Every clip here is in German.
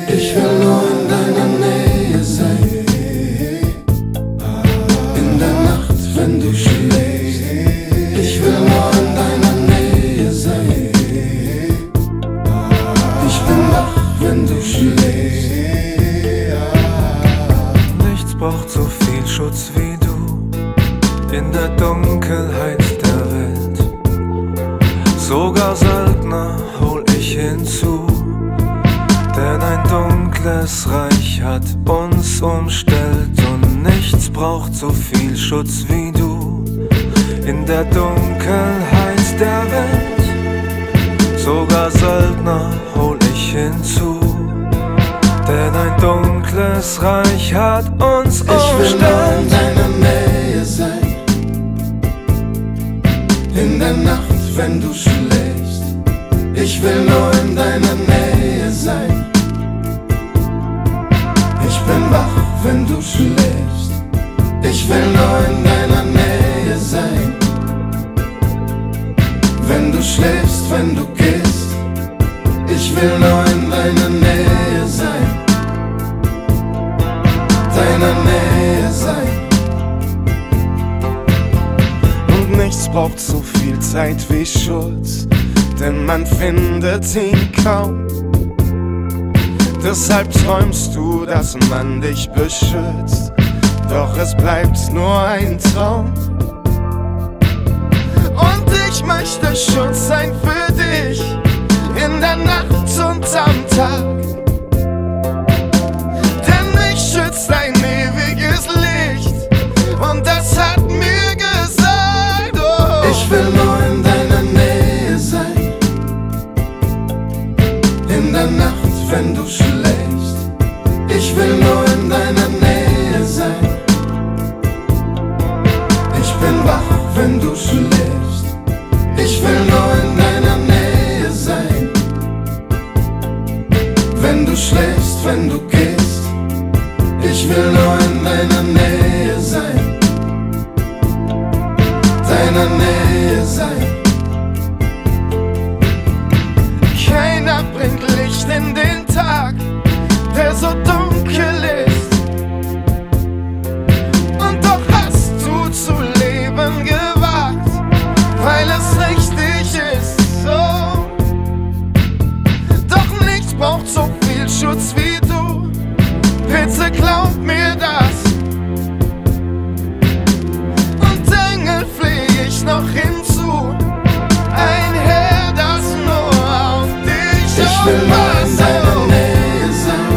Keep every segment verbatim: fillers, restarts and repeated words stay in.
Ich will nur in deiner Nähe sein. In der Nacht, wenn du schläfst. Ich will nur in deiner Nähe sein. Ich bin wach, wenn du schläfst. Nichts braucht so viel Schutz wie du in der Dunkelheit der Welt. Sogar Söldner hol ich hinzu, denn ein dunkles Reich hat uns umstellt. Und nichts braucht so viel Schutz wie du in der Dunkelheit der Welt. Sogar Söldner hol ich hinzu, denn ein dunkles Reich hat uns umstellt. Ich will nur in deiner Nähe sein. In der Nacht, wenn du schläfst. Ich will nur in deiner Nähe sein. Ich bin wach, wenn du schläfst. Ich will nur in deiner Nähe sein. Wenn du schläfst, wenn du gehst. Ich will nur in deiner Nähe sein. Deiner Nähe sein. Und nichts braucht so viel Zeit wie Schutz, denn man findet ihn kaum. Deshalb träumst du, dass man dich beschützt, doch es bleibt nur ein Traum. Und ich möchte Schutz sein für dich, in der Nacht und am Tag. Denn mich schützt dein ewiges Licht, und das hat mir gesagt, oh. Ich will nur in deiner Nähe sein. In der Nacht, wenn du schläfst. Ich will nur in deiner Nähe sein. Ich bin wach, wenn du schläfst. Ich will nur in deiner Nähe sein. Wenn du schläfst, wenn du gehst. Ich will nur in deiner Nähe sein. Deiner Nähe sein. Keiner bringt Licht in den Tag, der so dunkel ist. Und doch hast du zu leben gewagt, weil es richtig ist, so. Doch nichts braucht so viel Schutz wie du, bitte glaub mir das. Und Engel flieh ich noch hinzu, ein Heer, das nur auf dich Ich will nur in deiner Nähe sein.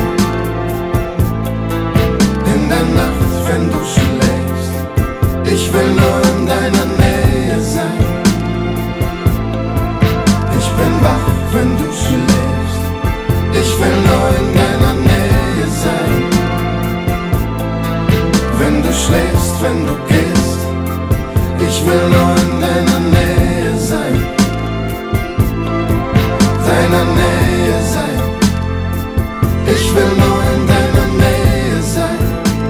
In der Nacht, wenn du schläfst. Ich will nur in deiner Nähe sein. Ich bin wach, wenn du schläfst. Ich will nur in deiner Nähe sein. Wenn du schläfst, wenn du gehst. Ich will nur in deiner Nähe sein. Deiner Nähe sein. Ich will nur in deiner Nähe sein.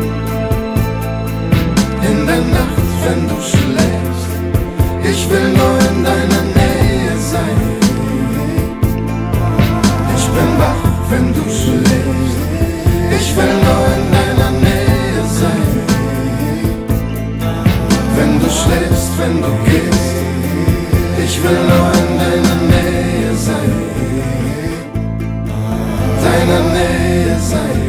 In der Nacht, wenn du schläfst. Ich will nur in deiner Nähe sein. Ich bin wach, wenn du schläfst. Ich will nur in deiner Nähe sein. Wenn du schläfst, wenn du gehst. Ich will nur in deiner Nähe sein. Deiner Nähe sein.